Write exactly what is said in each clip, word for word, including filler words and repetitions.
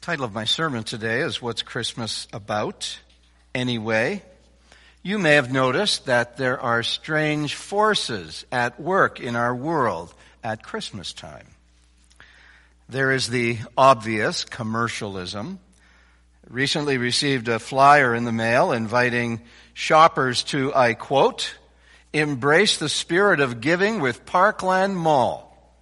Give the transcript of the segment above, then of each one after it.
Title of my sermon today is What's Christmas About Anyway? You may have noticed that there are strange forces at work in our world at Christmas time. There is the obvious commercialism. Recently received a flyer in the mail inviting shoppers to, I quote, embrace the spirit of giving with Parkland Mall.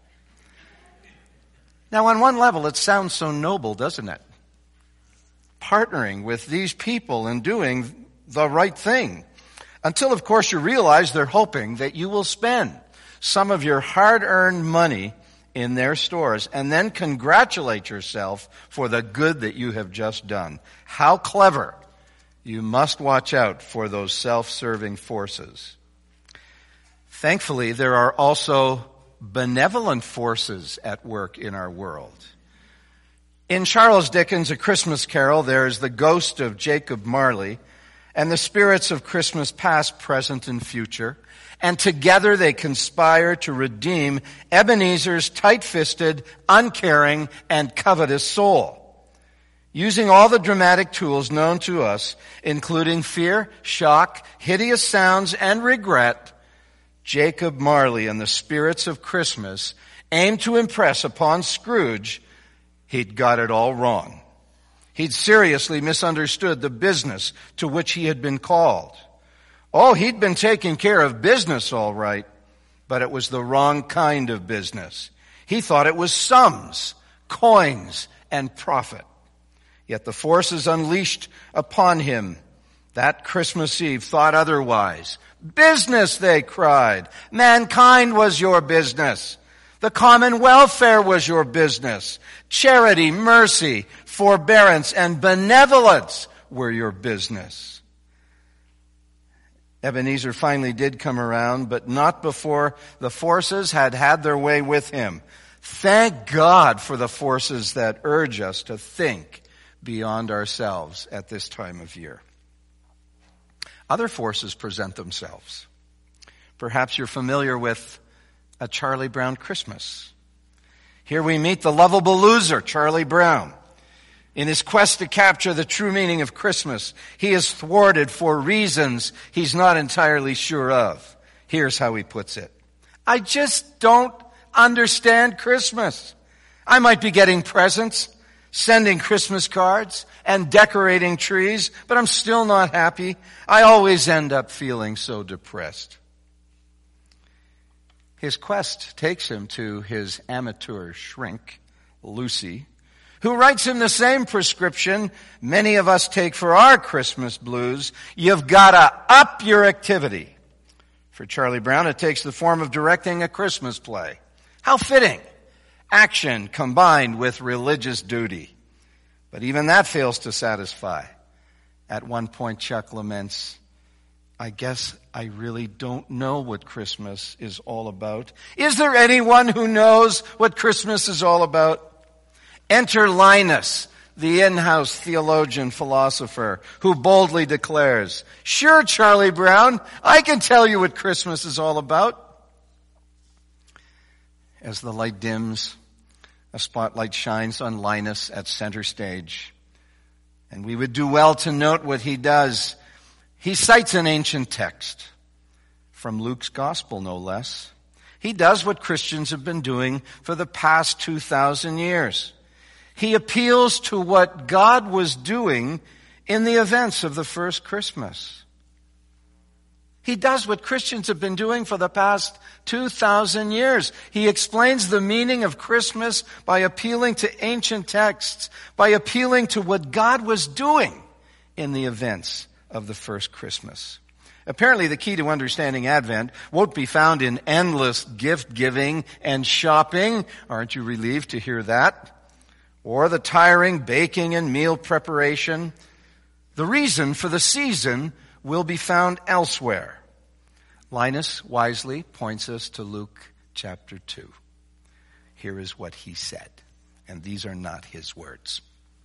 Now, on one level, it sounds so noble, doesn't it? Partnering with these people and doing the right thing. Until, of course, you realize they're hoping that you will spend some of your hard-earned money in their stores and then congratulate yourself for the good that you have just done. How clever. You must watch out for those self-serving forces. Thankfully, there are also benevolent forces at work in our world. In Charles Dickens' A Christmas Carol, there is the ghost of Jacob Marley and the spirits of Christmas past, present, and future. And together they conspire to redeem Ebenezer's tight-fisted, uncaring, and covetous soul. Using all the dramatic tools known to us, including fear, shock, hideous sounds, and regret, Jacob Marley and the spirits of Christmas aim to impress upon Scrooge he'd got it all wrong. He'd seriously misunderstood the business to which he had been called. Oh, he'd been taking care of business all right, but it was the wrong kind of business. He thought it was sums, coins, and profit. Yet the forces unleashed upon him that Christmas Eve thought otherwise. Business, they cried. Mankind was your business. The common welfare was your business. Charity, mercy, forbearance, and benevolence were your business. Ebenezer finally did come around, but not before the forces had had their way with him. Thank God for the forces that urge us to think beyond ourselves at this time of year. Other forces present themselves. Perhaps you're familiar with A Charlie Brown Christmas. Here we meet the lovable loser, Charlie Brown. In his quest to capture the true meaning of Christmas, he is thwarted for reasons he's not entirely sure of. Here's how he puts it. I just don't understand Christmas. I might be getting presents, sending Christmas cards, and decorating trees, but I'm still not happy. I always end up feeling so depressed. His quest takes him to his amateur shrink, Lucy, who writes him the same prescription many of us take for our Christmas blues. You've got to up your activity. For Charlie Brown, it takes the form of directing a Christmas play. How fitting. Action combined with religious duty. But even that fails to satisfy. At one point, Chuck laments, I guess I really don't know what Christmas is all about. Is there anyone who knows what Christmas is all about? Enter Linus, the in-house theologian philosopher, who boldly declares, sure, Charlie Brown, I can tell you what Christmas is all about. As the light dims, a spotlight shines on Linus at center stage. And we would do well to note what he does. He cites an ancient text from Luke's gospel, no less. He does what Christians have been doing for the past two thousand years. He appeals to what God was doing in the events of the first Christmas. He does what Christians have been doing for the past two thousand years. He explains the meaning of Christmas by appealing to ancient texts, by appealing to what God was doing in the events of the first Christmas. Apparently, the key to understanding Advent won't be found in endless gift giving and shopping. Aren't you relieved to hear that? Or the tiring baking and meal preparation. The reason for the season will be found elsewhere. Linus wisely points us to Luke chapter two. Here is what he said, and these are not his words.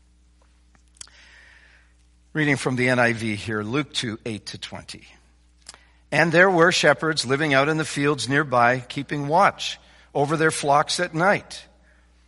Reading from the N I V here, Luke two, eight to twenty. And there were shepherds living out in the fields nearby, keeping watch over their flocks at night.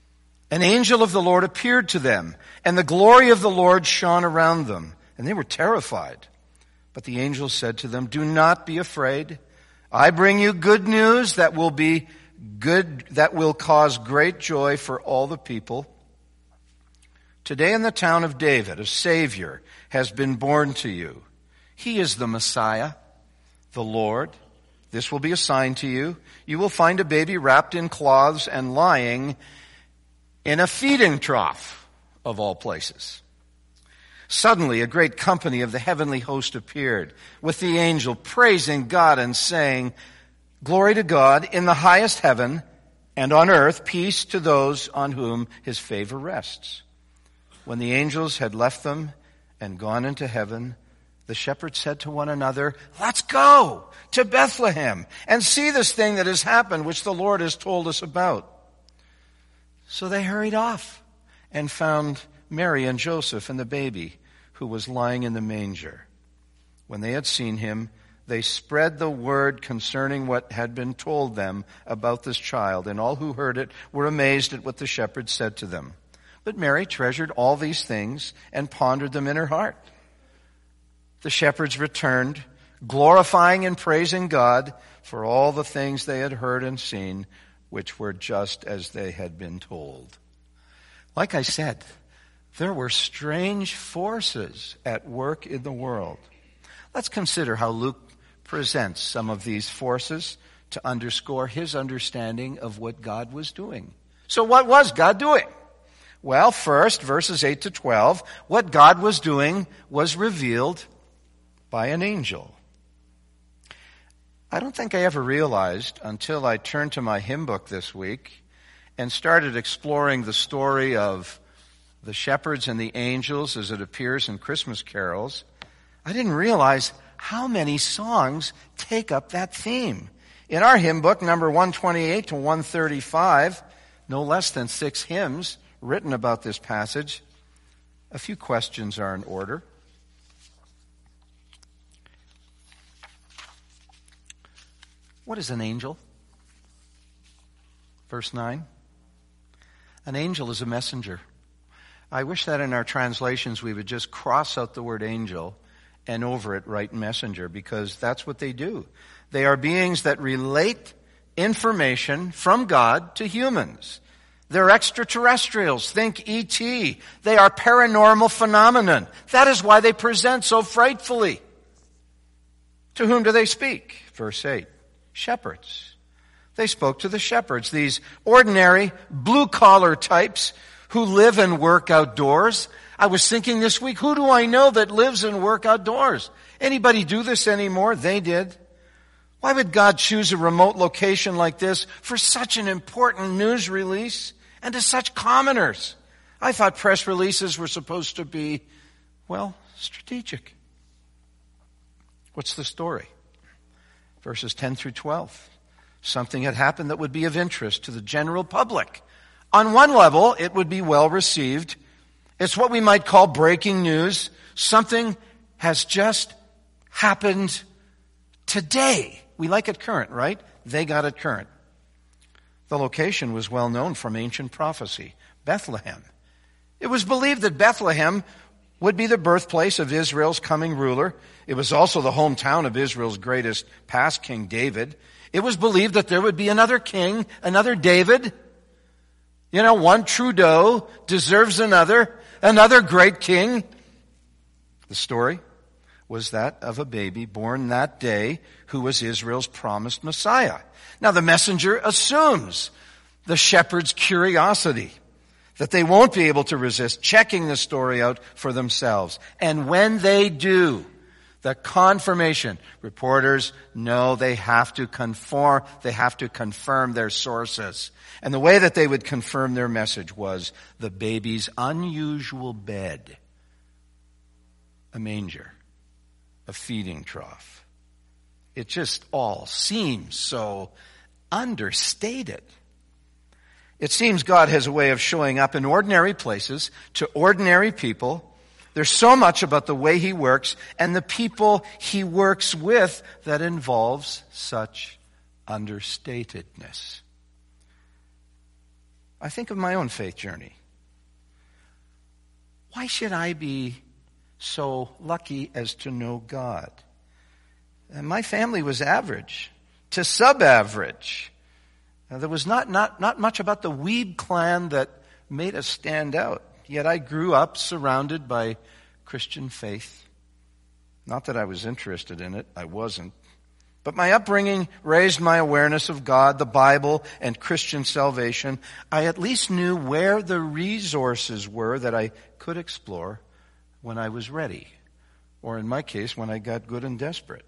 an angel of the Lord appeared to them, and the glory of the Lord shone around them, and they were terrified. But the angel said to them, "Do not be afraid. I bring you good news that will be good, that will cause great joy for all the people. Today in the town of David, a Savior has been born to you. He is the Messiah, the Lord. This will be a sign to you. You will find a baby wrapped in cloths and lying in a feeding trough, of all places." Suddenly a great company of the heavenly host appeared with the angel, praising God and saying, "Glory to God in the highest heaven, and on earth peace to those on whom his favor rests." When the angels had left them and gone into heaven, the shepherds said to one another, "Let's go to Bethlehem and see this thing that has happened, which the Lord has told us about." So they hurried off and found Mary and Joseph and the baby who was lying in the manger. When they had seen him, they spread the word concerning what had been told them about this child, and all who heard it were amazed at what the shepherds said to them. But Mary treasured all these things and pondered them in her heart. The shepherds returned, glorifying and praising God for all the things they had heard and seen, which were just as they had been told. Like I said, there were strange forces at work in the world. Let's consider how Luke presents some of these forces to underscore his understanding of what God was doing. So what was God doing? Well, first, verses eight to twelve, what God was doing was revealed by an angel. I don't think I ever realized until I turned to my hymn book this week and started exploring the story of the shepherds and the angels as it appears in Christmas carols. I didn't realize how many songs take up that theme. In our hymn book, number one twenty-eight to one thirty-five, no less than six hymns written about this passage. A few questions are in order. What is an angel? Verse nine. An angel is a messenger. I wish that in our translations we would just cross out the word angel and over it write messenger, because that's what they do. They are beings that relate information from God to humans. They're extraterrestrials. Think E T They are paranormal phenomenon. That is why they present so frightfully. To whom do they speak? Verse eight. Shepherds. They spoke to the shepherds, these ordinary blue-collar types who live and work outdoors. I was thinking this week, who do I know that lives and work outdoors? Anybody do this anymore? They did. Why would God choose a remote location like this for such an important news release and to such commoners? I thought press releases were supposed to be, well, strategic. What's the story? Verses ten through twelve. Something had happened that would be of interest to the general public. On one level, it would be well received. It's what we might call breaking news. Something has just happened today. We like it current, right? They got it current. The location was well known from ancient prophecy, Bethlehem. It was believed that Bethlehem would be the birthplace of Israel's coming ruler. It was also the hometown of Israel's greatest past king, David. It was believed that there would be another king, another David. You know, one Trudeau deserves another, another great king. The story was that of a baby born that day who was Israel's promised Messiah. Now the messenger assumes the shepherd's curiosity, that they won't be able to resist checking the story out for themselves. And when they do, the confirmation, reporters know they have to conform, they have to confirm their sources. And the way that they would confirm their message was the baby's unusual bed, a manger, a feeding trough. It just all seems so understated. It seems God has a way of showing up in ordinary places to ordinary people. There's so much about the way he works and the people he works with that involves such understatedness. I think of my own faith journey. Why should I be so lucky as to know God? And my family was average to sub-average. Now, there was not, not, not much about the Weeb clan that made us stand out. Yet I grew up surrounded by Christian faith. Not that I was interested in it, I wasn't. But my upbringing raised my awareness of God, the Bible, and Christian salvation. I at least knew where the resources were that I could explore when I was ready. Or in my case, when I got good and desperate.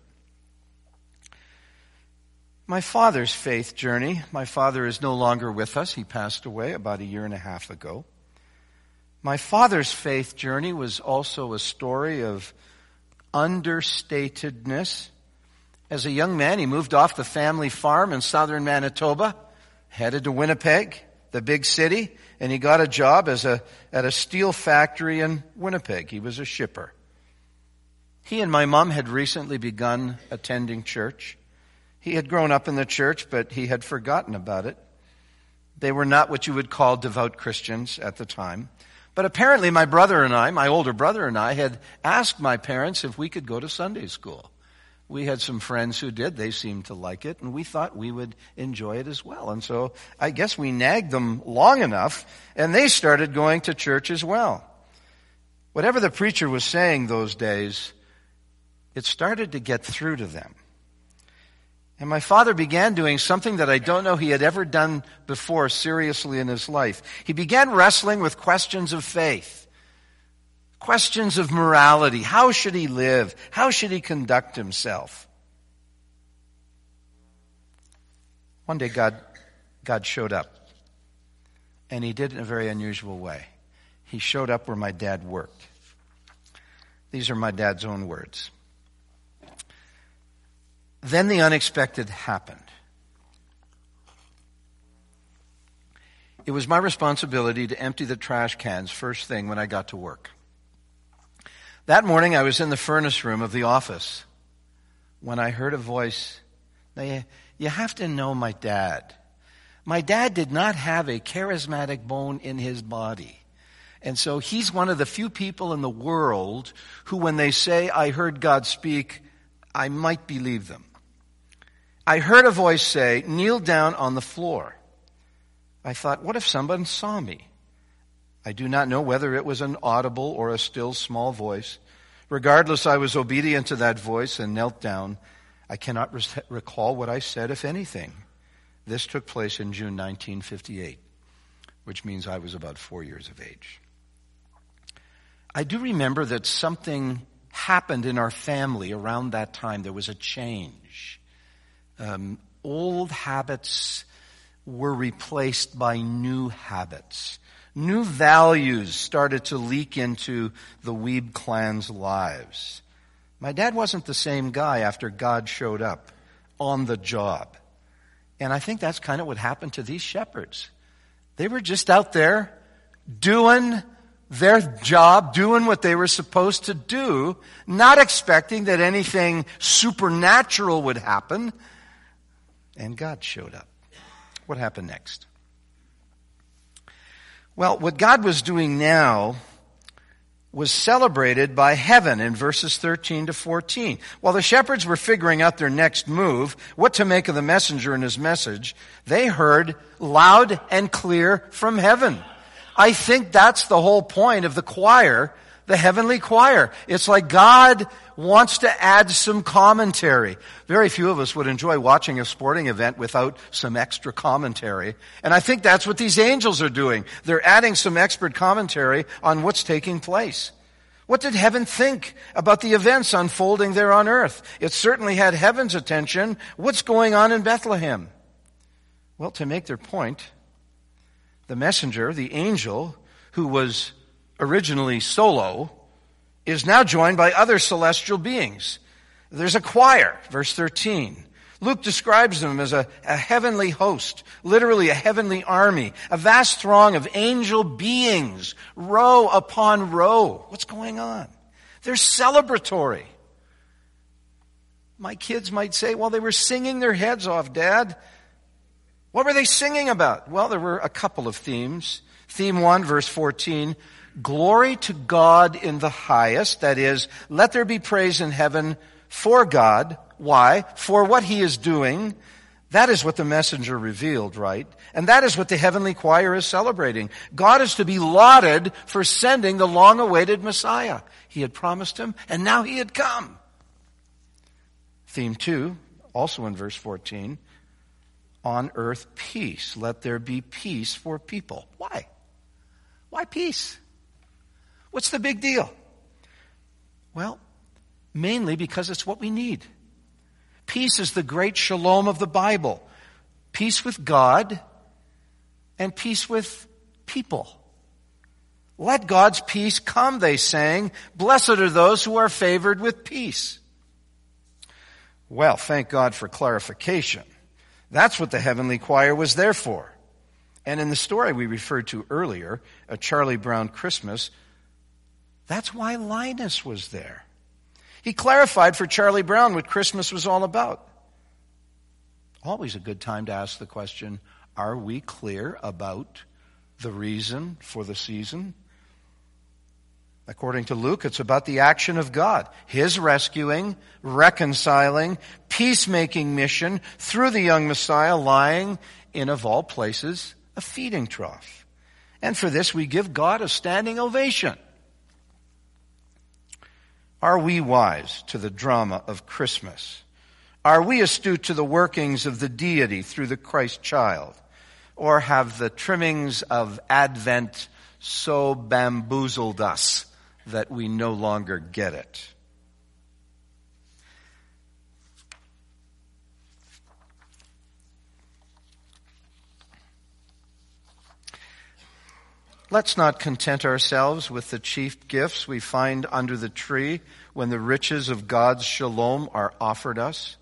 My father's faith journey. My father is no longer with us. He passed away about a year and a half ago. My father's faith journey was also a story of understatedness. As a young man, he moved off the family farm in southern Manitoba, headed to Winnipeg, the big city, and he got a job as a at a steel factory in Winnipeg. He was a shipper. He and my mom had recently begun attending church. He had grown up in the church, but he had forgotten about it. They were not what you would call devout Christians at the time. But apparently my brother and I, my older brother and I, had asked my parents if we could go to Sunday school. We had some friends who did. They seemed to like it, and we thought we would enjoy it as well. And so I guess we nagged them long enough, and they started going to church as well. Whatever the preacher was saying those days, it started to get through to them. And my father began doing something that I don't know he had ever done before seriously in his life. He began wrestling with questions of faith. Questions of morality. How should he live? How should he conduct himself? One day God, God showed up. And he did it in a very unusual way. He showed up where my dad worked. These are my dad's own words. Then the unexpected happened. It was my responsibility to empty the trash cans first thing when I got to work. That morning I was in the furnace room of the office when I heard a voice. Now you, you have to know my dad. My dad did not have a charismatic bone in his body. And so he's one of the few people in the world who, when they say, I heard God speak, I might believe them. I heard a voice say, kneel down on the floor. I thought, what if someone saw me? I do not know whether it was an audible or a still small voice. Regardless, I was obedient to that voice and knelt down. I cannot re- recall what I said, if anything. This took place in June nineteen fifty-eight, which means I was about four years of age. I do remember that something happened in our family around that time. There was a change. Um, old habits were replaced by new habits. New values started to leak into the Weeb clan's lives. My dad wasn't the same guy after God showed up on the job. And I think that's kind of what happened to these shepherds. They were just out there doing their job, doing what they were supposed to do, not expecting that anything supernatural would happen. And God showed up. What happened next? Well, what God was doing now was celebrated by heaven in verses thirteen to fourteen. While the shepherds were figuring out their next move, what to make of the messenger and his message, they heard loud and clear from heaven. I think that's the whole point of the choir, the heavenly choir. It's like God wants to add some commentary. Very few of us would enjoy watching a sporting event without some extra commentary. And I think that's what these angels are doing. They're adding some expert commentary on what's taking place. What did heaven think about the events unfolding there on earth? It certainly had heaven's attention. What's going on in Bethlehem? Well, to make their point, the messenger, the angel, who was originally solo, is now joined by other celestial beings. There's a choir, verse thirteen. Luke describes them as a, a heavenly host, literally a heavenly army, a vast throng of angel beings, row upon row. What's going on? They're celebratory. My kids might say, well, they were singing their heads off, Dad. What were they singing about? Well, there were a couple of themes. Theme one, verse fourteen, glory to God in the highest. That is, let there be praise in heaven for God. Why? For what he is doing. That is what the messenger revealed, right? And that is what the heavenly choir is celebrating. God is to be lauded for sending the long-awaited Messiah. He had promised him, and now he had come. Theme two, also in verse fourteen, on earth peace. Let there be peace for people. Why? Why peace? What's the big deal? Well, mainly because it's what we need. Peace is the great shalom of the Bible. Peace with God and peace with people. Let God's peace come, they sang. Blessed are those who are favored with peace. Well, thank God for clarification. That's what the heavenly choir was there for. And in the story we referred to earlier, A Charlie Brown Christmas, that's why Linus was there. He clarified for Charlie Brown what Christmas was all about. Always a good time to ask the question, are we clear about the reason for the season? According to Luke, it's about the action of God, his rescuing, reconciling, peacemaking mission through the young Messiah lying in, of all places, a feeding trough. And for this, we give God a standing ovation. Are we wise to the drama of Christmas? Are we astute to the workings of the deity through the Christ child? Or have the trimmings of Advent so bamboozled us that we no longer get it? Let's not content ourselves with the chief gifts we find under the tree when the riches of God's shalom are offered us.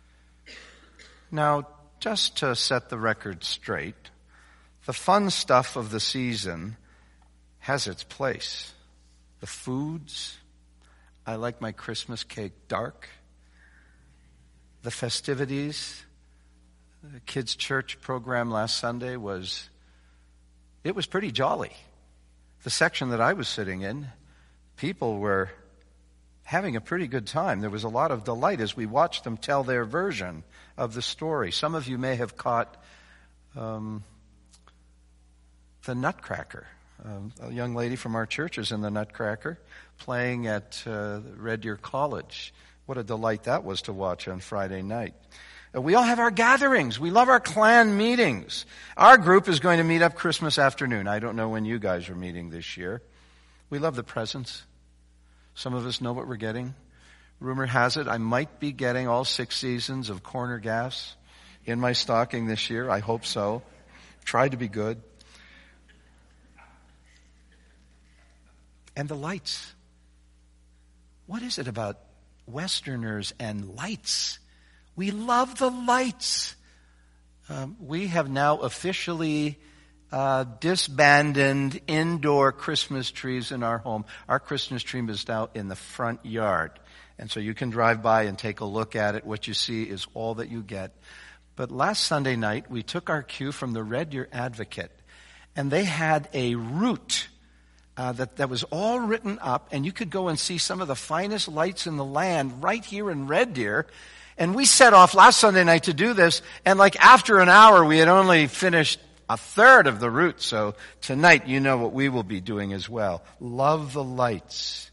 Now, just to set the record straight, the fun stuff of the season has its place. The foods, I like my Christmas cake dark. The festivities, the kids' church program last Sunday was, it was pretty jolly. The section that I was sitting in, people were having a pretty good time. There was a lot of delight as we watched them tell their version of the story. Some of you may have caught um, the Nutcracker. Um, a young lady from our church is in the Nutcracker playing at uh, Red Deer College. What a delight that was to watch on Friday night. Uh, we all have our gatherings. We love our clan meetings. Our group is going to meet up Christmas afternoon. I don't know when you guys are meeting this year. We love the presents. Some of us know what we're getting. Rumor has it I might be getting all six seasons of Corner Gas in my stocking this year. I hope so. Try to be good. And the lights. What is it about Westerners and lights? We love the lights. Um, we have now officially uh, disbandoned indoor Christmas trees in our home. Our Christmas tree is now in the front yard. And so you can drive by and take a look at it. What you see is all that you get. But last Sunday night, we took our cue from the Red Deer Advocate. And they had a route Uh, that, that was all written up, and you could go and see some of the finest lights in the land right here in Red Deer. And we set off last Sunday night to do this, and like after an hour, we had only finished a third of the route. So tonight, you know what we will be doing as well. Love the lights.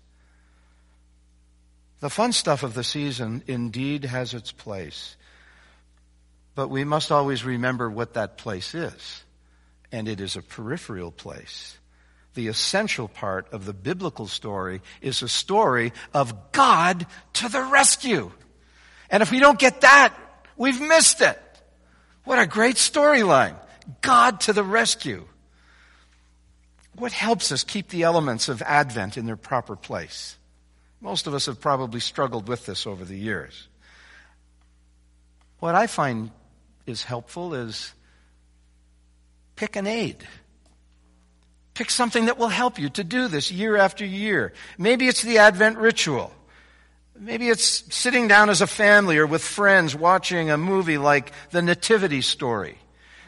The fun stuff of the season indeed has its place. But we must always remember what that place is. And it is a peripheral place. The essential part of the biblical story is a story of God to the rescue. And if we don't get that, we've missed it. What a great storyline. God to the rescue. What helps us keep the elements of Advent in their proper place? Most of us have probably struggled with this over the years. What I find is helpful is pick an aid. Pick something that will help you to do this year after year. Maybe it's the Advent ritual. Maybe it's sitting down as a family or with friends watching a movie like The Nativity Story.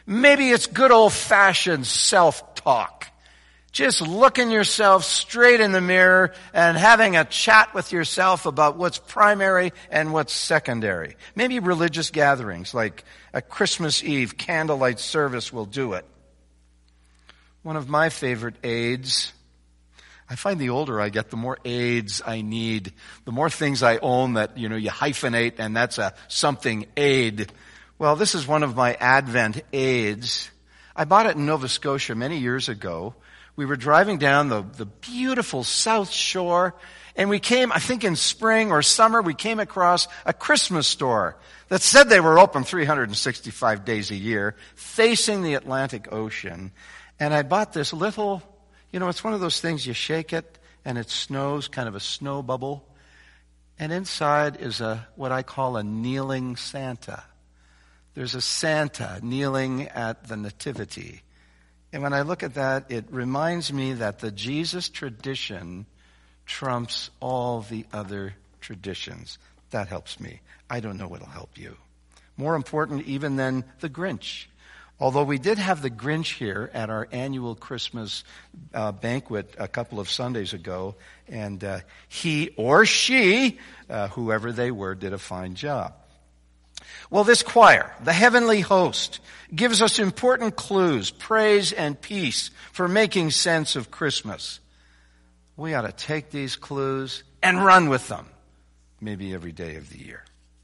Maybe it's good old-fashioned self-talk. Just looking yourself straight in the mirror and having a chat with yourself about what's primary and what's secondary. Maybe religious gatherings like a Christmas Eve candlelight service will do it. One of my favorite aids, I find the older I get, the more aids I need. The more things I own that, you know, you hyphenate and that's a something aid. Well, this is one of my Advent aids. I bought it in Nova Scotia many years ago. We were driving down the, the beautiful South Shore, and we came, I think in spring or summer, we came across a Christmas store that said they were open three hundred sixty-five days a year, facing the Atlantic Ocean. And I bought this little, you know, it's one of those things you shake it, and it snows, kind of a snow bubble. And inside is a what I call a kneeling Santa. There's a Santa kneeling at the Nativity. And when I look at that, it reminds me that the Jesus tradition trumps all the other traditions. That helps me. I don't know what'll help you. More important even than the Grinch. Although we did have the Grinch here at our annual Christmas uh, banquet a couple of Sundays ago, and uh, he or she, uh, whoever they were, did a fine job. Well, this choir, the heavenly host, gives us important clues, praise and peace for making sense of Christmas. We ought to take these clues and run with them, maybe every day of the year.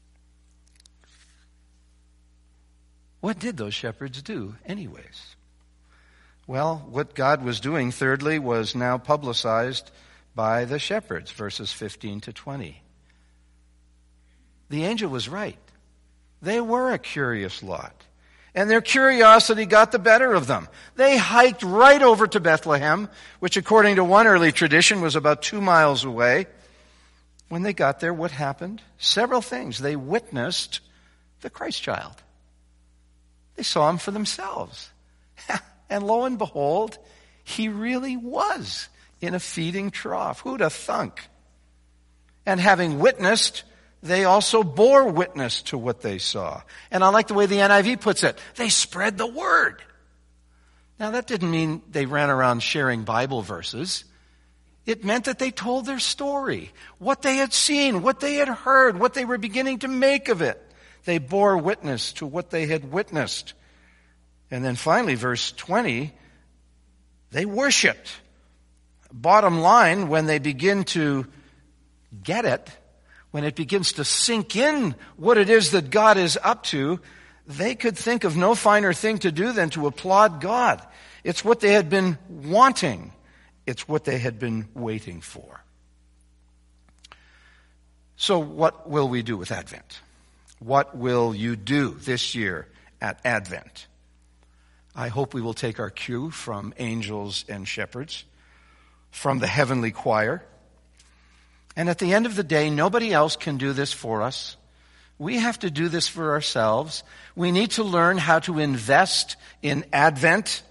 What did those shepherds do anyways? Well, what God was doing, thirdly, was now publicized by the shepherds, verses fifteen to twenty. The angel was right. They were a curious lot. And their curiosity got the better of them. They hiked right over to Bethlehem, which according to one early tradition was about two miles away. When they got there, what happened? Several things. They witnessed the Christ child. They saw him for themselves. And lo and behold, he really was in a feeding trough. Who'd have thunk? And having witnessed, they also bore witness to what they saw. And I like the way the N I V puts it. They spread the word. Now that didn't mean they ran around sharing Bible verses. It meant that they told their story, what they had seen, what they had heard, what they were beginning to make of it. They bore witness to what they had witnessed. And then finally, verse twenty, they worshiped. Bottom line, when they begin to get it, when it begins to sink in what it is that God is up to, they could think of no finer thing to do than to applaud God. It's what they had been wanting. It's what they had been waiting for. So what will we do with Advent? What will you do this year at Advent? I hope we will take our cue from angels and shepherds, from the heavenly choir. And at the end of the day, nobody else can do this for us. We have to do this for ourselves. We need to learn how to invest in Advent.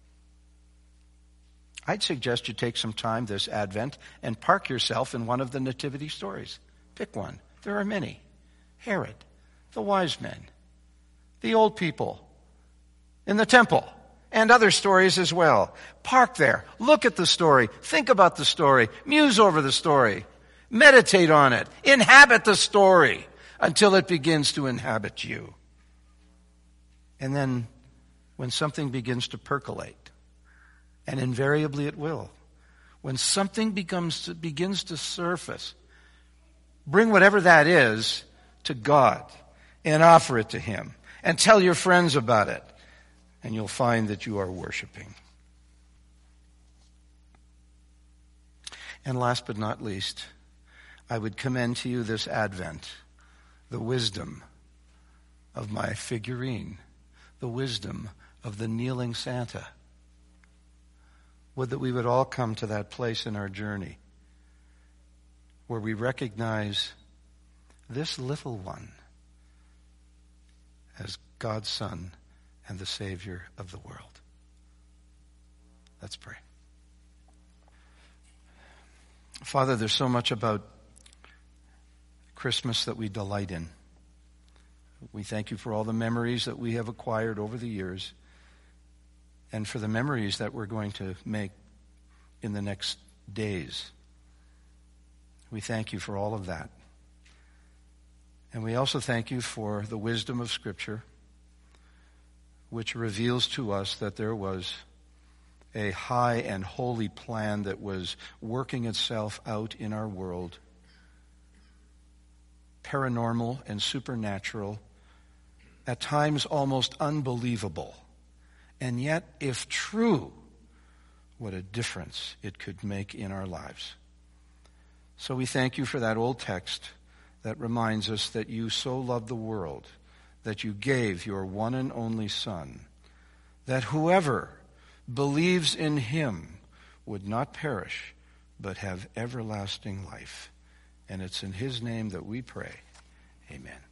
I'd suggest you take some time this Advent and park yourself in one of the nativity stories. Pick one. There are many. Herod, the wise men, the old people in the temple, and other stories as well. Park there. Look at the story. Think about the story. Muse over the story. Meditate on it. Inhabit the story until it begins to inhabit you. And then when something begins to percolate, and invariably it will, when something becomes to, begins to surface, bring whatever that is to God and offer it to Him and tell your friends about it, and you'll find that you are worshiping. And last but not least, I would commend to you this Advent the wisdom of my figurine, the wisdom of the kneeling Santa. Would that we would all come to that place in our journey where we recognize this little one as God's Son and the Savior of the world. Let's pray. Father, there's so much about Christmas that we delight in. We thank you for all the memories that we have acquired over the years. and for the memories that we're going to make in the next days. We thank you for all of that. And we also thank you for the wisdom of Scripture, which reveals to us that there was a high and holy plan that was working itself out in our world, paranormal and supernatural, at times almost unbelievable. And yet, if true, what a difference it could make in our lives. So we thank you for that old text that reminds us that you so loved the world that you gave your one and only Son, that whoever believes in him would not perish, but have everlasting life. And it's in his name that we pray. Amen.